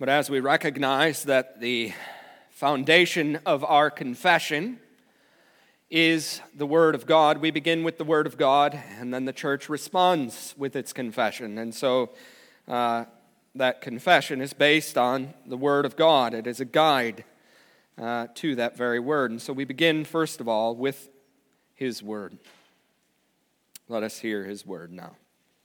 But as we recognize that the foundation of our confession is the Word of God, we begin with the Word of God, and then the church responds with its confession. And so that confession is based on the Word of God. It is a guide to that very Word. And so we begin, first of all, with His Word. Let us hear His Word now.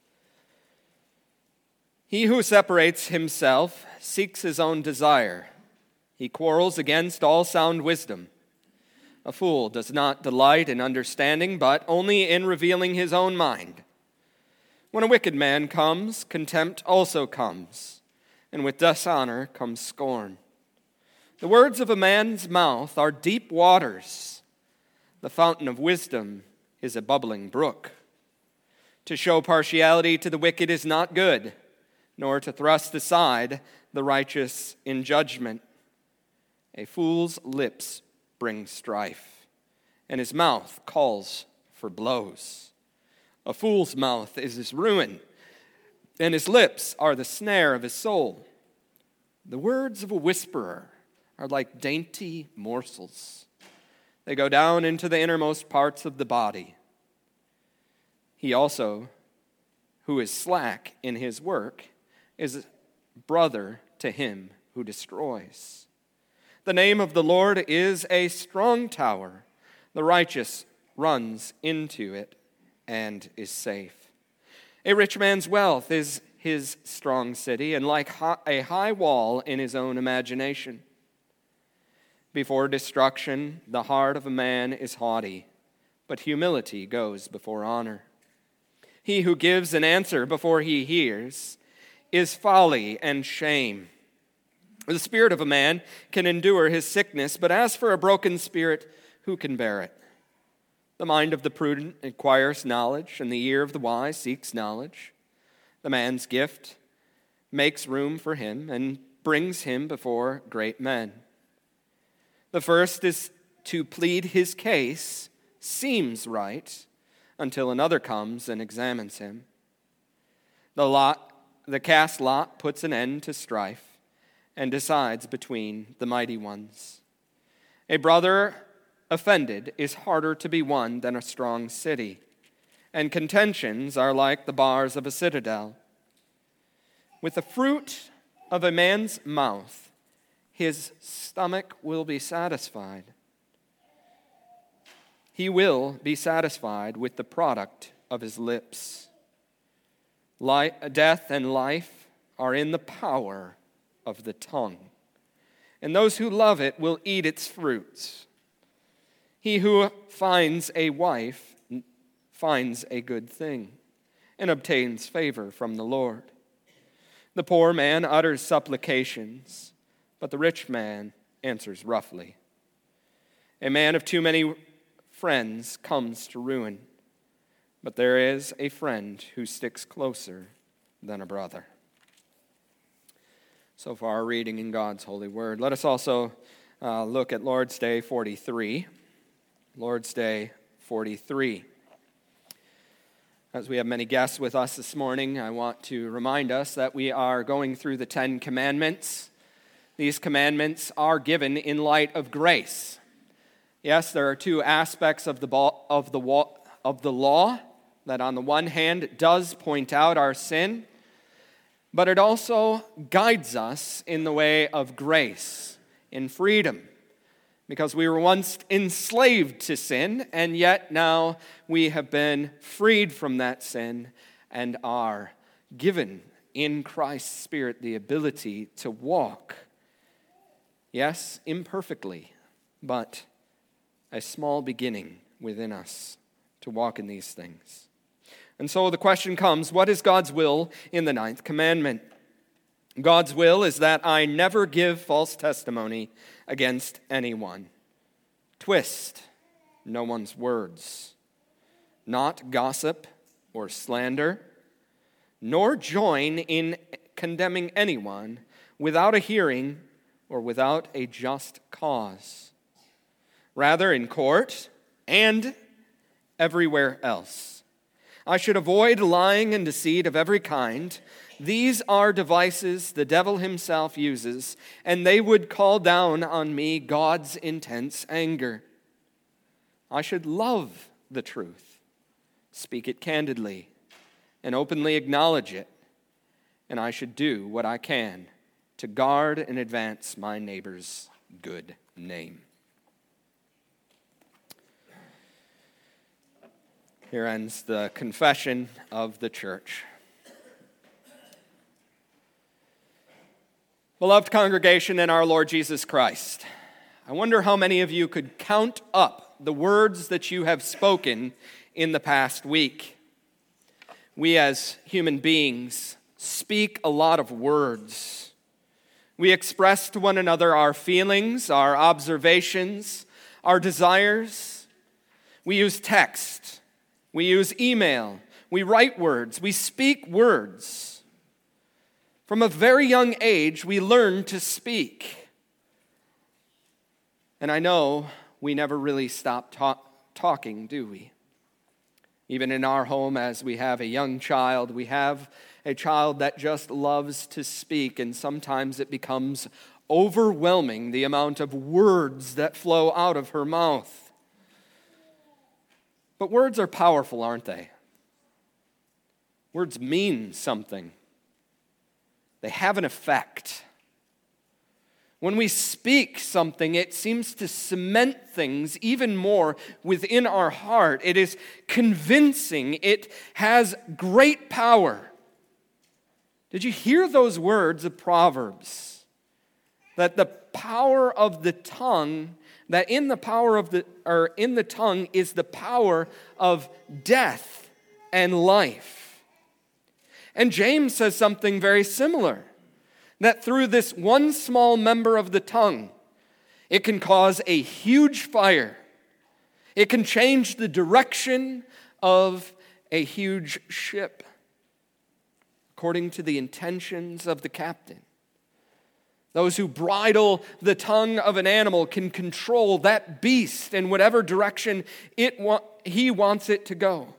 He who separates himself seeks his own desire. He quarrels against all sound wisdom. A fool does not delight in understanding, but only in revealing his own mind. When a wicked man comes, contempt also comes, and with dishonor comes scorn. The words of a man's mouth are deep waters. The fountain of wisdom is a bubbling brook. To show partiality to the wicked is not good, nor to thrust aside the righteous in judgment. A fool's lips bring strife, and his mouth calls for blows. A fool's mouth is his ruin, and his lips are the snare of his soul. The words of a whisperer are like dainty morsels. They go down into the innermost parts of the body. He also, who is slack in his work, is brother to him who destroys. The name of the Lord is a strong tower. The righteous runs into it and is safe. A rich man's wealth is his strong city, and like a high wall in his own imagination. Before destruction, the heart of a man is haughty, but humility goes before honor. He who gives an answer before he hears is folly and shame. The spirit of a man can endure his sickness, but as for a broken spirit, who can bear it? The mind of the prudent acquires knowledge, and the ear of the wise seeks knowledge. The man's gift makes room for him and brings him before great men. The first is to plead his case, seems right, until another comes and examines him. The cast lot puts an end to strife and decides between the mighty ones. A brother offended is harder to be won than a strong city, and contentions are like the bars of a citadel. With the fruit of a man's mouth, his stomach will be satisfied. He will be satisfied with the product of his lips. Death and life are in the power of the tongue, and those who love it will eat its fruits. He who finds a wife finds a good thing and obtains favor from the Lord. The poor man utters supplications, but the rich man answers roughly. A man of too many friends comes to ruin, but there is a friend who sticks closer than a brother. So far, our reading in God's holy word. Let us also look at Lord's Day 43. Lord's Day 43. As we have many guests with us this morning, I want to remind us that we are going through the 10 Commandments. These commandments are given in light of grace. Yes, there are two aspects of the law that on the one hand does point out our sin, but it also guides us in the way of grace, in freedom, because we were once enslaved to sin, and yet now we have been freed from that sin and are given in Christ's Spirit the ability to walk, yes, imperfectly, but a small beginning within us to walk in these things. And so the question comes, what is God's will in the 9th commandment? God's will is that I never give false testimony against anyone, twist no one's words, not gossip or slander, nor join in condemning anyone without a hearing or without a just cause. Rather, in court and everywhere else, I should avoid lying and deceit of every kind, These are devices the devil himself uses, and they would call down on me God's intense anger. I should love the truth, speak it candidly, and openly acknowledge it, and I should do what I can to guard and advance my neighbor's good name. Here ends the confession of the church. Beloved congregation in our Lord Jesus Christ, I wonder how many of you could count up the words that you have spoken in the past week. We as human beings speak a lot of words. We express to one another our feelings, our observations, our desires. We use text. We use email. We write words. We speak words. From a very young age, we learn to speak. And I know we never really stop talking, do we? Even in our home, as we have a young child, we have a child that just loves to speak, and sometimes it becomes overwhelming, the amount of words that flow out of her mouth. But words are powerful, aren't they? Words mean something. They have an effect. When we speak something, it seems to cement things even more within our heart. It is convincing. It has great power. Did you hear those words of Proverbs? That the power of the tongue, that in the tongue is the power of death and life. And James says something very similar, that through this one small member of the tongue, it can cause a huge fire. It can change the direction of a huge ship, according to the intentions of the captain. Those who bridle the tongue of an animal can control that beast in whatever direction he wants it to go.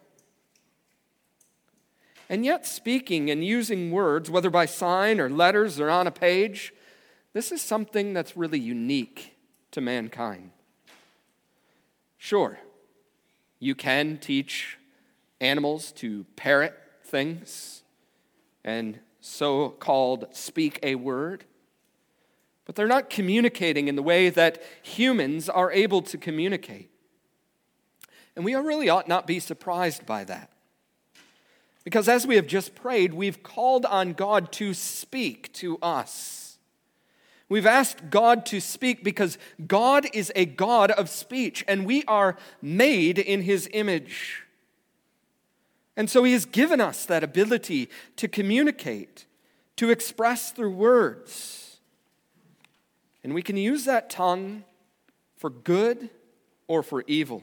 And yet speaking and using words, whether by sign or letters or on a page, this is something that's really unique to mankind. Sure, you can teach animals to parrot things and so-called speak a word, but they're not communicating in the way that humans are able to communicate. And we really ought not be surprised by that. Because as we have just prayed, we've called on God to speak to us. We've asked God to speak because God is a God of speech, and we are made in His image. And so He has given us that ability to communicate, to express through words. And we can use that tongue for good or for evil.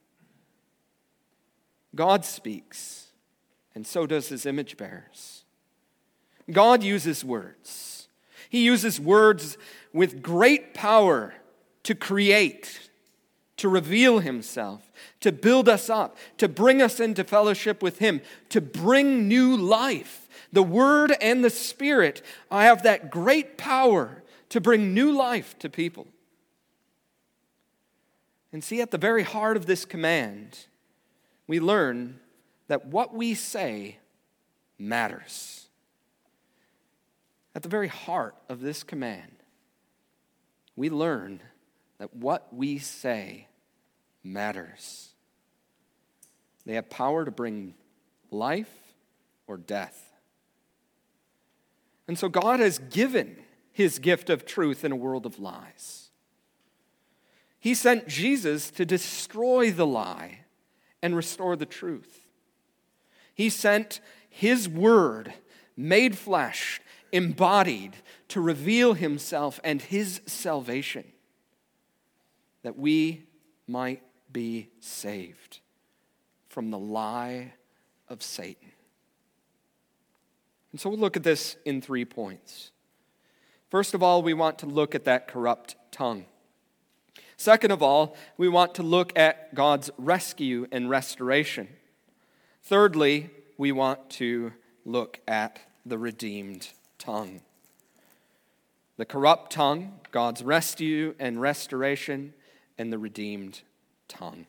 God speaks. And so does His image bearers. God uses words. He uses words with great power to create, to reveal Himself, to build us up, to bring us into fellowship with Him, to bring new life. The Word and the Spirit have that great power to bring new life to people. And see, at the very heart of this command, we learn that what we say matters. At the very heart of this command, we learn that what we say matters. They have power to bring life or death. And so God has given His gift of truth in a world of lies. He sent Jesus to destroy the lie and restore the truth. He sent His Word, made flesh, embodied, to reveal Himself and His salvation, that we might be saved from the lie of Satan. And so we'll look at this in 3 points. First of all, we want to look at that corrupt tongue. Second of all, we want to look at God's rescue and restoration. Thirdly, we want to look at the redeemed tongue. The corrupt tongue, God's rescue and restoration, and the redeemed tongue.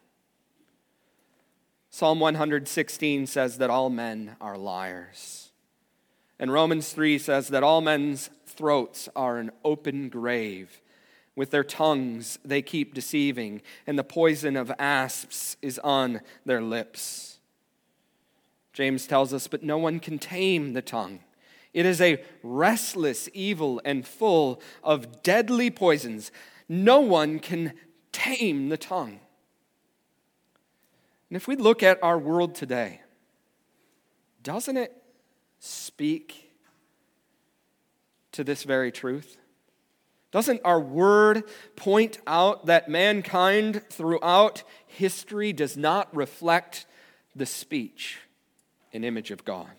Psalm 116 says that all men are liars. And Romans 3 says that all men's throats are an open grave. With their tongues they keep deceiving, and the poison of asps is on their lips. James tells us, but no one can tame the tongue. It is a restless evil and full of deadly poisons. No one can tame the tongue. And if we look at our world today, doesn't it speak to this very truth? Doesn't our word point out that mankind throughout history does not reflect the speech and image of God?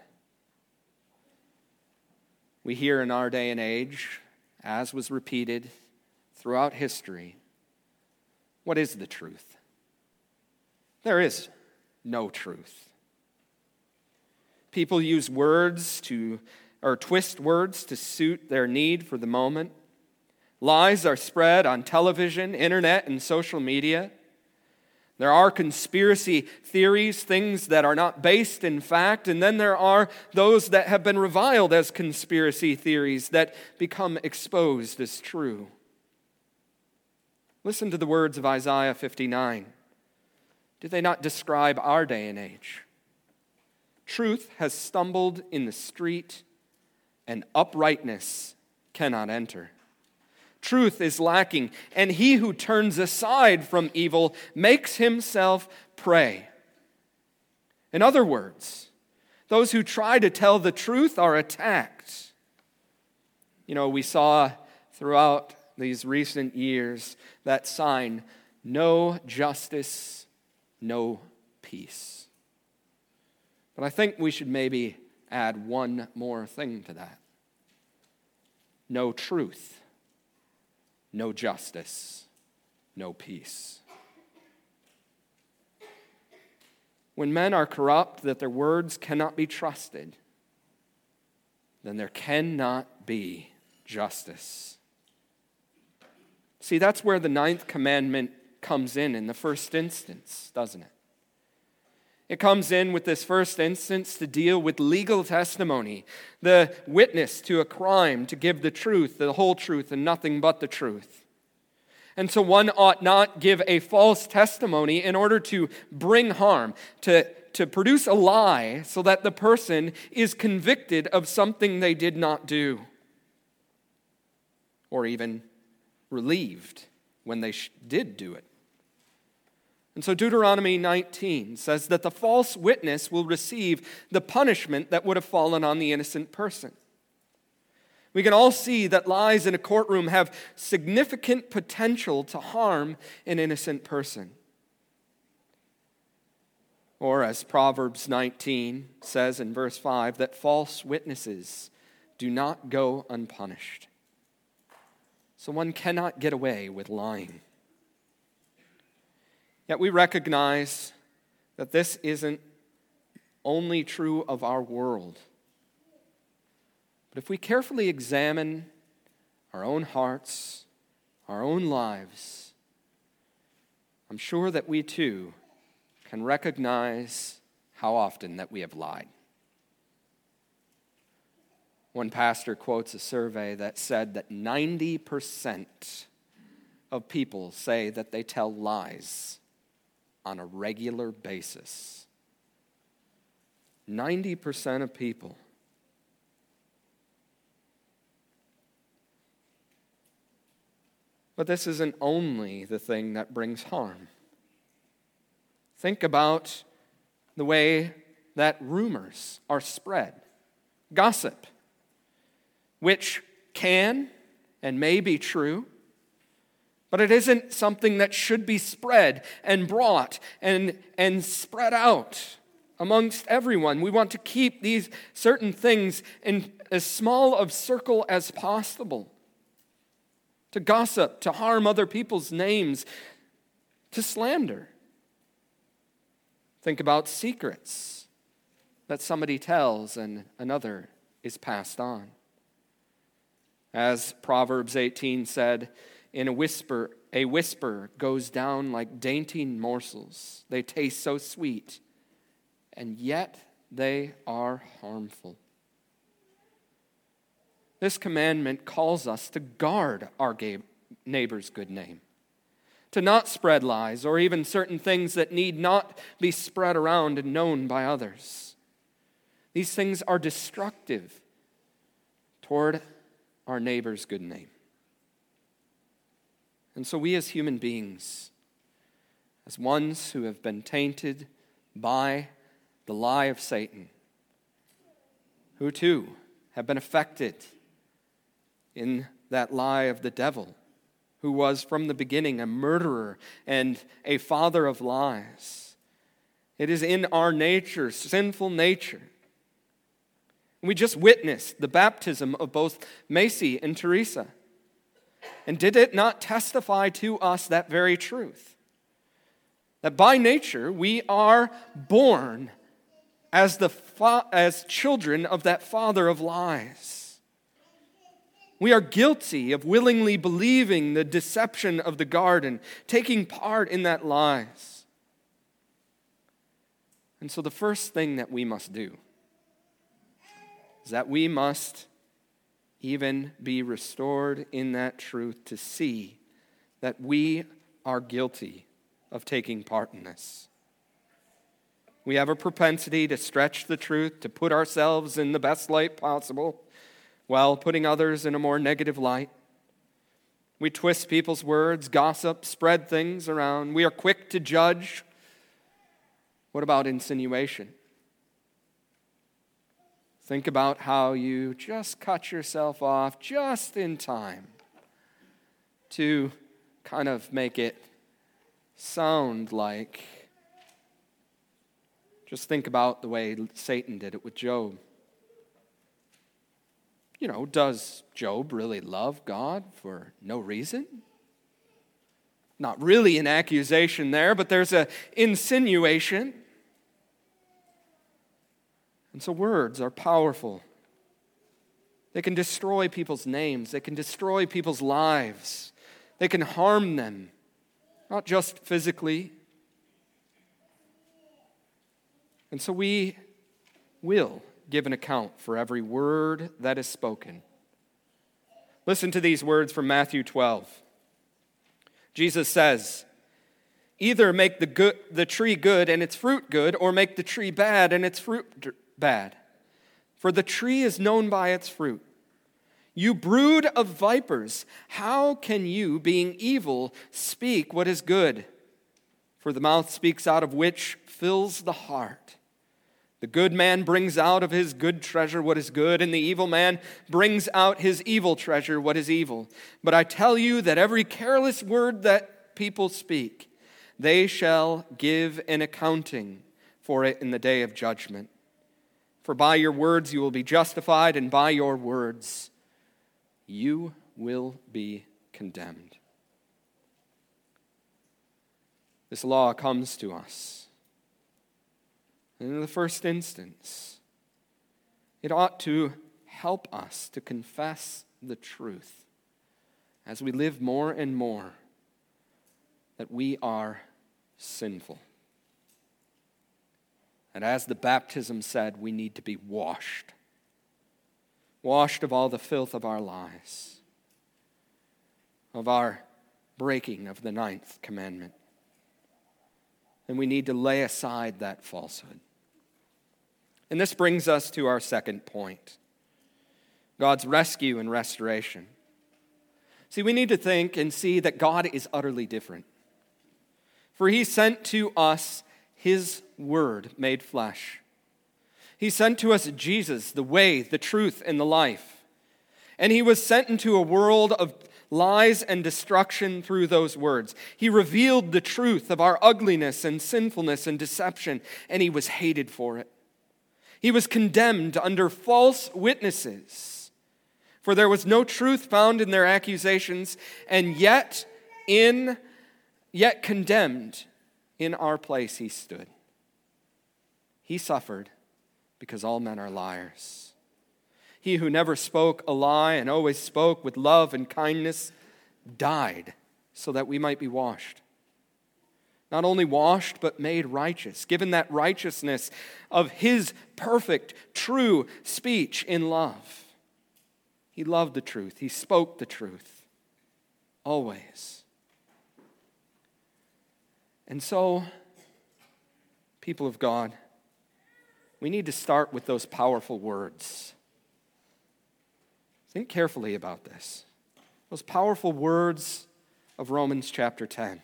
We hear in our day and age, as was repeated throughout history, what is the truth? There is no truth. People use twist words to suit their need for the moment. Lies are spread on television, internet, and social media. There are conspiracy theories, things that are not based in fact, and then there are those that have been reviled as conspiracy theories that become exposed as true. Listen to the words of Isaiah 59. Do they not describe our day and age? Truth has stumbled in the street, and uprightness cannot enter. Truth is lacking, and he who turns aside from evil makes himself prey. In other words, those who try to tell the truth are attacked. We saw throughout these recent years that sign, no justice, no peace. But I think we should maybe add one more thing to that. No truth. No justice, no peace. When men are corrupt, that their words cannot be trusted, then there cannot be justice. See, that's where the 9th commandment comes in the first instance, doesn't it? It comes in with this first instance to deal with legal testimony, the witness to a crime, to give the truth, the whole truth, and nothing but the truth. And so one ought not give a false testimony in order to bring harm, to produce a lie so that the person is convicted of something they did not do, or even relieved when they did do it. And so Deuteronomy 19 says that the false witness will receive the punishment that would have fallen on the innocent person. We can all see that lies in a courtroom have significant potential to harm an innocent person. Or as Proverbs 19 says in verse 5, that false witnesses do not go unpunished. So one cannot get away with lying. Yet we recognize that this isn't only true of our world. But if we carefully examine our own hearts, our own lives, I'm sure that we too can recognize how often that we have lied. One pastor quotes a survey that said that 90% of people say that they tell lies on a regular basis. 90% of people. But this isn't only the thing that brings harm. Think about the way that rumors are spread. Gossip, which can and may be true, but it isn't something that should be spread and brought and spread out amongst everyone. We want to keep these certain things in as small of circle as possible. To gossip, to harm other people's names, to slander. Think about secrets that somebody tells and another is passed on. As Proverbs 18 said, in a whisper goes down like dainty morsels. They taste so sweet, and yet they are harmful. This commandment calls us to guard our neighbor's good name, to not spread lies or even certain things that need not be spread around and known by others. These things are destructive toward our neighbor's good name. And so we as human beings, as ones who have been tainted by the lie of Satan, who too have been affected in that lie of the devil, who was from the beginning a murderer and a father of lies. It is in our nature, sinful nature. We just witnessed the baptism of both Macy and Teresa. And did it not testify to us that very truth? That by nature we are born as children of that father of lies. We are guilty of willingly believing the deception of the garden, taking part in that lies. And so the first thing that we must do is that we must even be restored in that truth to see that we are guilty of taking part in this. We have a propensity to stretch the truth, to put ourselves in the best light possible, while putting others in a more negative light. We twist people's words, gossip, spread things around. We are quick to judge. What about insinuation? Think about how you just cut yourself off just in time to kind of make it sound like. Just think about the way Satan did it with Job. Does Job really love God for no reason? Not really an accusation there, but there's an insinuation. And so words are powerful. They can destroy people's names. They can destroy people's lives. They can harm them, not just physically. And so we will give an account for every word that is spoken. Listen to these words from Matthew 12. Jesus says, either make the tree good and its fruit good, or make the tree bad and its fruit bad. For the tree is known by its fruit. You brood of vipers, how can you, being evil, speak what is good? For the mouth speaks out of which fills the heart. The good man brings out of his good treasure what is good, and the evil man brings out his evil treasure what is evil. But I tell you that every careless word that people speak, they shall give an accounting for it in the day of judgment. For by your words you will be justified, and by your words you will be condemned. This law comes to us. And in the first instance, it ought to help us to confess the truth as we live more and more that we are sinful. And as the baptism said, we need to be washed of all the filth of our lies, of our breaking of the 9th commandment. And we need to lay aside that falsehood. And this brings us to our second point, God's rescue and restoration. See, we need to think and see that God is utterly different. For he sent to us his word made flesh. He sent to us Jesus, the way, the truth, and the life. And he was sent into a world of lies and destruction through those words. He revealed the truth of our ugliness and sinfulness and deception, and he was hated for it. He was condemned under false witnesses, for there was no truth found in their accusations, and yet condemned in our place he stood. He suffered because all men are liars. he who never spoke a lie and always spoke with love and kindness, died so that we might be washed. Not only washed, but made righteous, given that righteousness of his perfect, true speech in love. He loved the truth. He spoke the truth, always. And so, people of God, we need to start with those powerful words. Think carefully about this. Those powerful words of Romans chapter 10.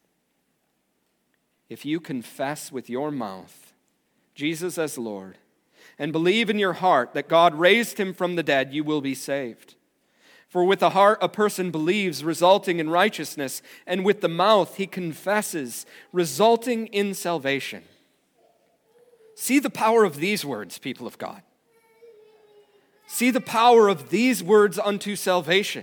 If you confess with your mouth Jesus as Lord and believe in your heart that God raised him from the dead, you will be saved. For with the heart a person believes, resulting in righteousness, and with the mouth he confesses, resulting in salvation. See the power of these words, people of God. See the power of these words unto salvation.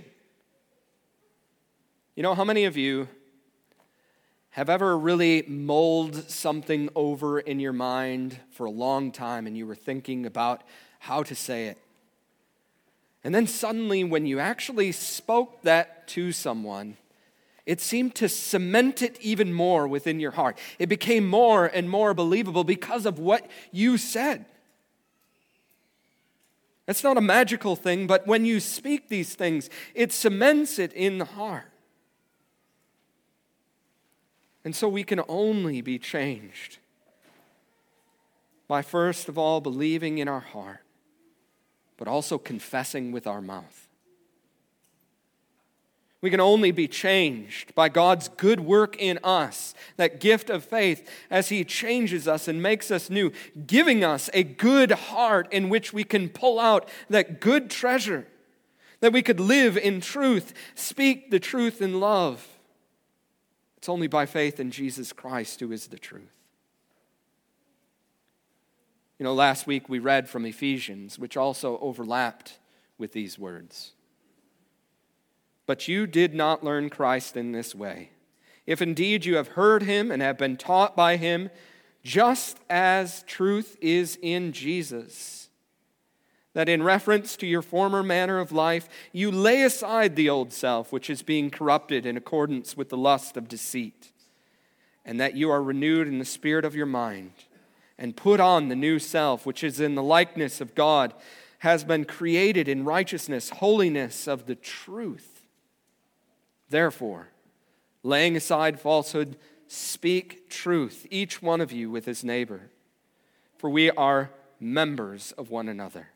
You know, how many of you have ever really mulled something over in your mind for a long time and you were thinking about how to say it? And then suddenly when you actually spoke that to someone, it seemed to cement it even more within your heart. It became more and more believable because of what you said. It's not a magical thing, but when you speak these things, it cements it in the heart. And so we can only be changed by first of all believing in our heart, but also confessing with our mouth. We can only be changed by God's good work in us, that gift of faith, as he changes us and makes us new, giving us a good heart in which we can pull out that good treasure, that we could live in truth, speak the truth in love. It's only by faith in Jesus Christ who is the truth. You know, last week we read from Ephesians, which also overlapped with these words. But you did not learn Christ in this way. If indeed you have heard him and have been taught by him, just as truth is in Jesus, that in reference to your former manner of life, you lay aside the old self, which is being corrupted in accordance with the lust of deceit, and that you are renewed in the spirit of your mind, and put on the new self, which is in the likeness of God, has been created in righteousness, holiness of the truth. Therefore, laying aside falsehood, speak truth, each one of you with his neighbor, for we are members of one another.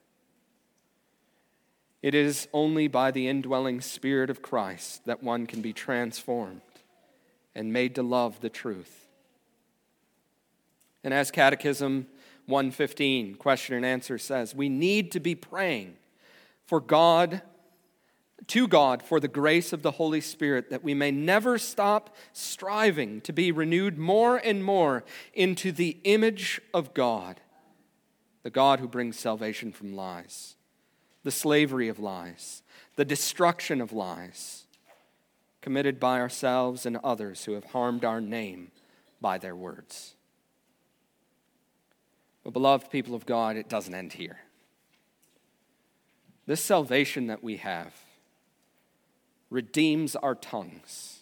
It is only by the indwelling Spirit of Christ that one can be transformed and made to love the truth. And as Catechism 1:15, question and answer says, we need to be praying to God for the grace of the Holy Spirit, that we may never stop striving to be renewed more and more into the image of God, the God who brings salvation from lies, the slavery of lies, the destruction of lies, committed by ourselves and others who have harmed our name by their words. But beloved people of God, it doesn't end here. This salvation that we have redeems our tongues.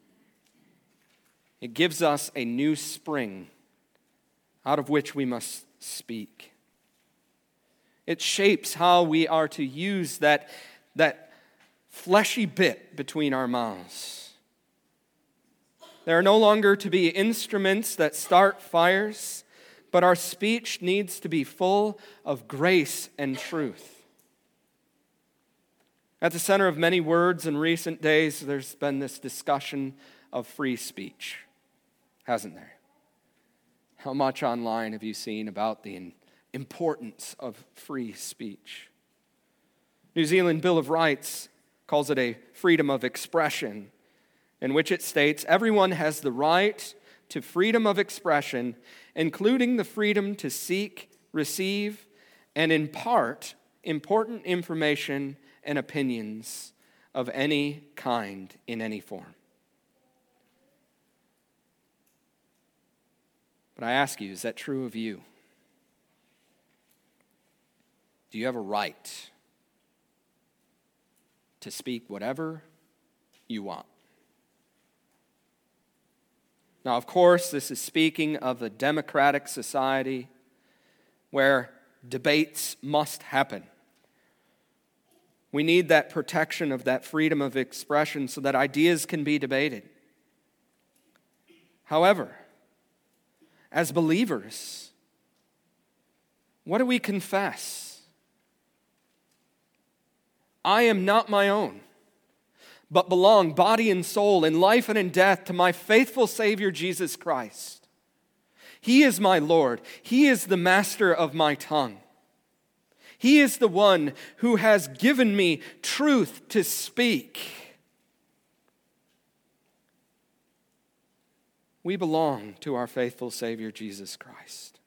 It gives us a new spring out of which we must speak. It shapes how we are to use that fleshy bit between our mouths. There are no longer to be instruments that start fires, but our speech needs to be full of grace and truth. At the center of many words in recent days, there's been this discussion of free speech, hasn't there? How much online have you seen about the importance of free speech? New Zealand Bill of Rights calls it a freedom of expression, in which it states, everyone has the right to freedom of expression, including the freedom to seek, receive, and impart important information and opinions of any kind in any form. But I ask you, is that true of you? Do you have a right to speak whatever you want. Now, of course, this is speaking of a democratic society where debates must happen. We need that protection of that freedom of expression so that ideas can be debated. However, as believers, what do we confess? I am not my own, but belong, body and soul, in life and in death, to my faithful Savior, Jesus Christ. He is my Lord. He is the master of my tongue. He is the one who has given me truth to speak. We belong to our faithful Savior, Jesus Christ.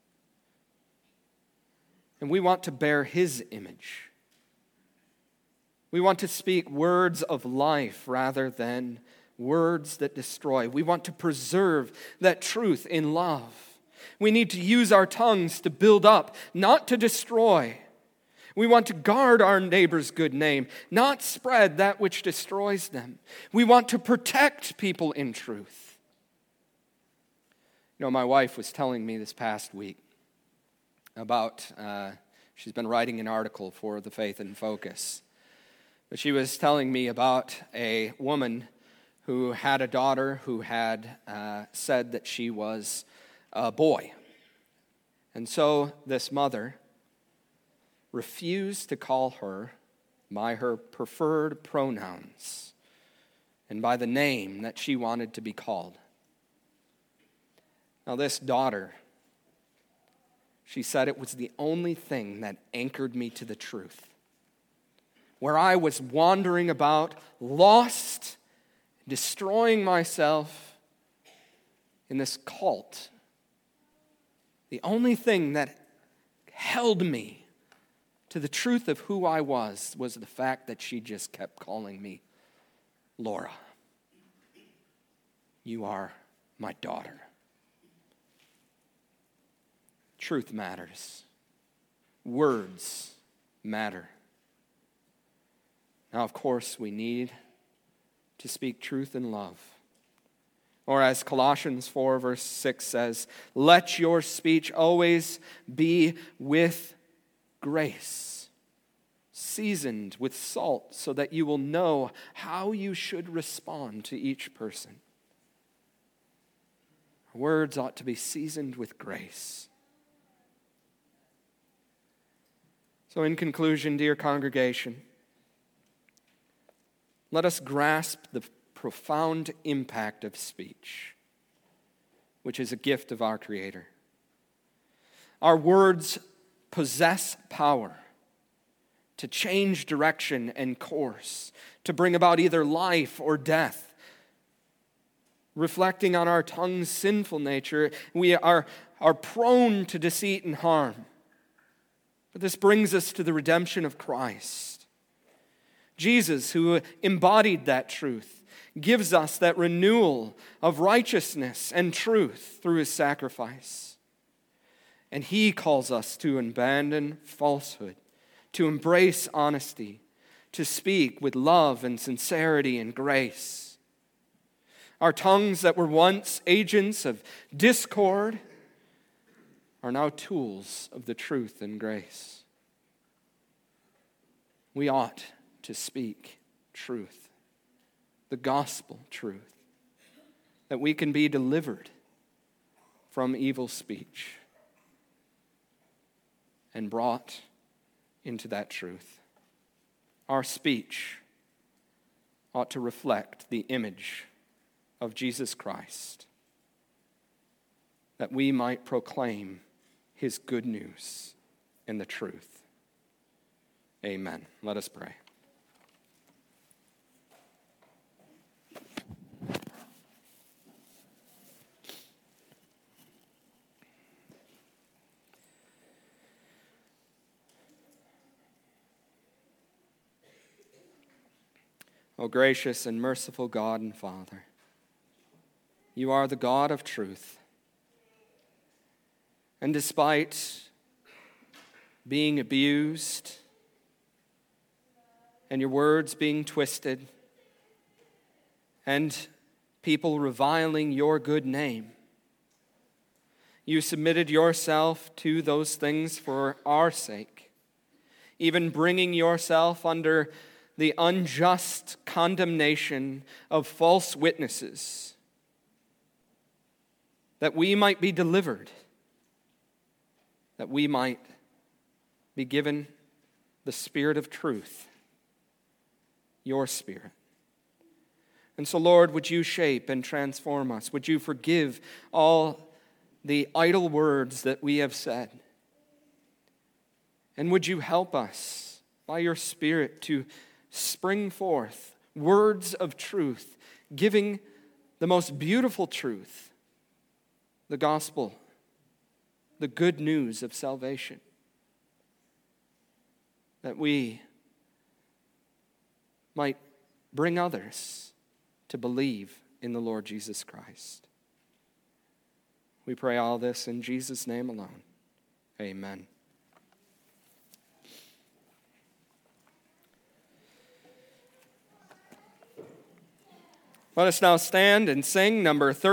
And we want to bear His image. We want to speak words of life rather than words that destroy. We want to preserve that truth in love. We need to use our tongues to build up, not to destroy. We want to guard our neighbor's good name, not spread that which destroys them. We want to protect people in truth. You know, my wife was telling me this past week about, she's been writing an article for the Faith in Focus. But she was telling me about a woman who had a daughter who had said that she was a boy. And so this mother refused to call her by her preferred pronouns and by the name that she wanted to be called. Now, this daughter, she said it was the only thing that anchored me to the truth. Where I was wandering about, lost, destroying myself in this cult, the only thing that held me to the truth of who I was the fact that she just kept calling me Laura. You are my daughter. Truth matters. Words matter. Now, of course, we need to speak truth in love. Or as Colossians 4 verse 6 says, let your speech always be with grace, seasoned with salt, so that you will know how you should respond to each person. Words ought to be seasoned with grace. So in conclusion, dear congregation, let us grasp the profound impact of speech, which is a gift of our Creator. Our words possess power to change direction and course, to bring about either life or death. Reflecting on our tongue's sinful nature, we are prone to deceit and harm. But this brings us to the redemption of Christ. Jesus, who embodied that truth, gives us that renewal of righteousness and truth through His sacrifice. And He calls us to abandon falsehood, to embrace honesty, to speak with love and sincerity and grace. Our tongues that were once agents of discord are now tools of the truth and grace. We ought to speak truth, the gospel truth, that we can be delivered from evil speech and brought into that truth. Our speech ought to reflect the image of Jesus Christ, that we might proclaim His good news and the truth. Amen. Let us pray. O gracious and merciful God and Father, You are the God of truth. And despite being abused and your words being twisted, and people reviling your good name. You submitted yourself to those things for our sake, even bringing yourself under the unjust condemnation of false witnesses, that we might be delivered, that we might be given the Spirit of truth, your Spirit. And so, Lord, would you shape and transform us? Would you forgive all the idle words that we have said? And would you help us by your Spirit to spring forth words of truth, giving the most beautiful truth, the gospel, the good news of salvation, that we might bring others to believe in the Lord Jesus Christ. We pray all this in Jesus' name alone. Amen. Let us now stand and sing number 30.